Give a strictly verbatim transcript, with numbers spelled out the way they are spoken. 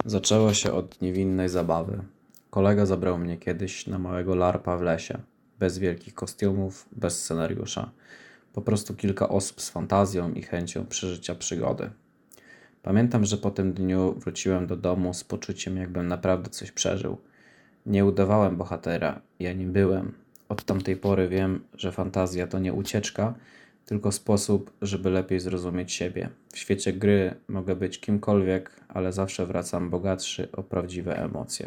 Zaczęło się od niewinnej zabawy. Kolega zabrał mnie kiedyś na małego larpa w lesie. Bez wielkich kostiumów, bez scenariusza. Po prostu kilka osób z fantazją i chęcią przeżycia przygody. Pamiętam, że po tym dniu wróciłem do domu z poczuciem, jakbym naprawdę coś przeżył. Nie udawałem bohatera, ja nim byłem. Od tamtej pory wiem, że fantazja to nie ucieczka, tylko sposób, żeby lepiej zrozumieć siebie. W świecie gry mogę być kimkolwiek, ale zawsze wracam bogatszy o prawdziwe emocje.